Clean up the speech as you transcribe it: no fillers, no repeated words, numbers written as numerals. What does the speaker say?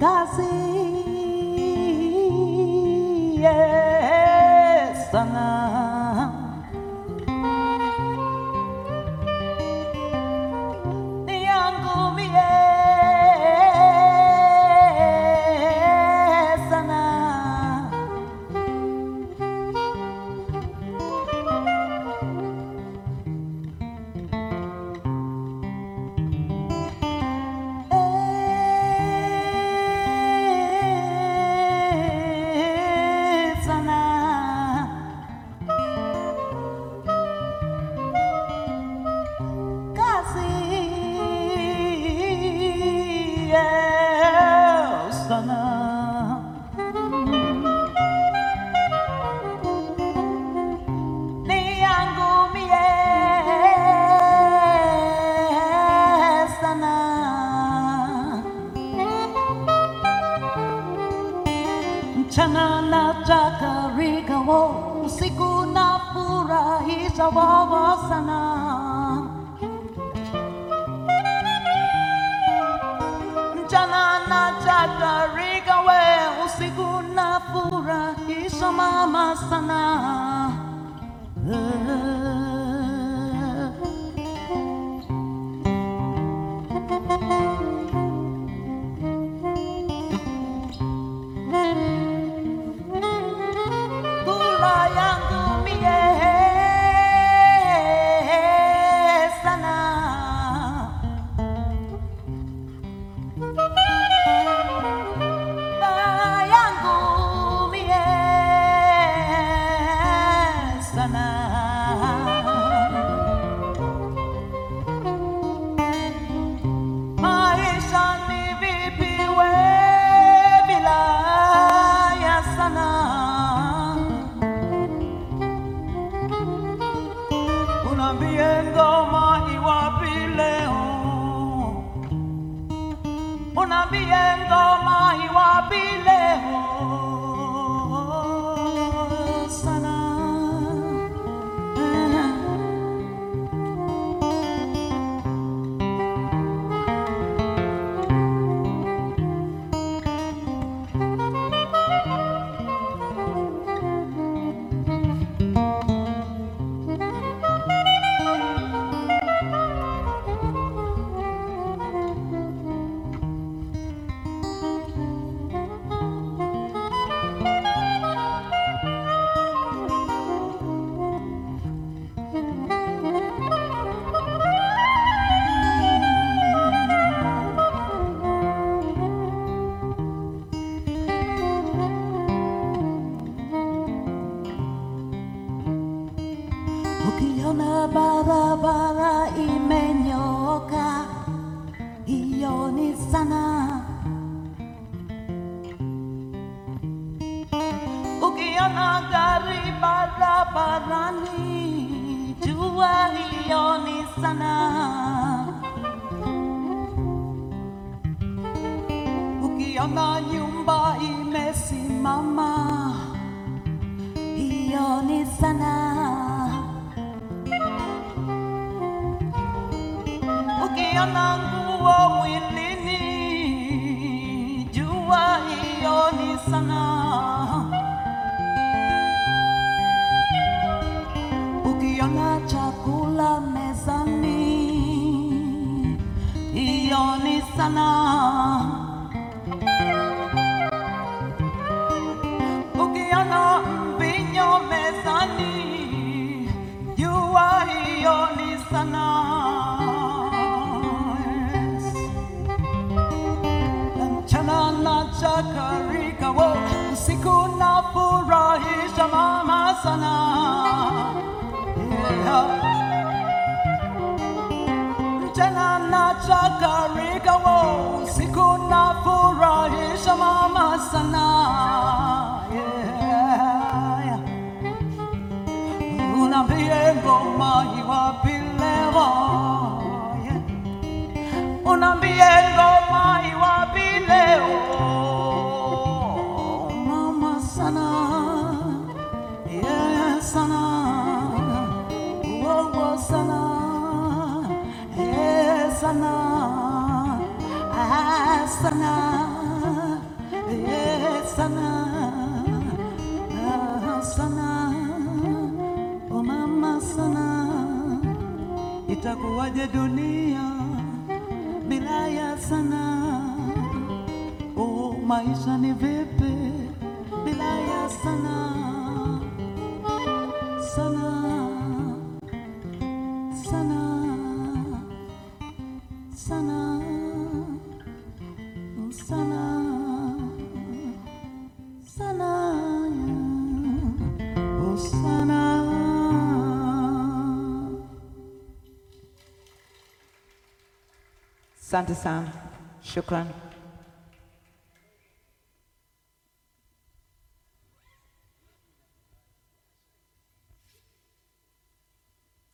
kazi yes, sana ni yangu mie sana mchana nataka rigawo, usiku na furahisha wawa sana. Mchana nataka rigawe, usiku na furahisha mama sana. Unambie ngoma iwapi leo, unambie ngoma iwapi leo sana. Ukiona barabara imenyoka, hiyo ni sana. Ukiona gari barabarani, jua hiyo ni sana. Ukiona nyumba imesimama, hiyo ni sana. Ukiona nguo mwilini, jua hiyo ni sana. Ukiona chakula mezani, hiyo ni sana. Ukiona mvinyo mezani, jua hiyo ni sana. Chakarika wo, usiku na furahisha mama sana. Mchana na chakarika wo, usiku na furahisha mama sana. Unambie ngoma iwapi leo, unambie ngoma iwapi leo mama sana, yeah sana, wow sana, yeah sana, sana. itakuwaje dunia bila ya sanaa? Oh, maisha ni vipi bila ya sanaa? Sanaa, sanaa, sanaa, sanaa, sanaa, oh sanaa. Asante sana, shukran.